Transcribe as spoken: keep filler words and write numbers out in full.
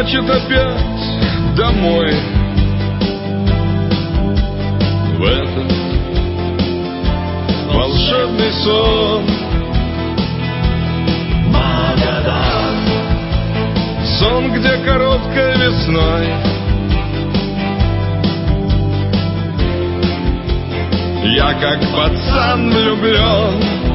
значит опять домой, в этот волшебный сон. Магадан. Сон, где короткой весной я как пацан влюблен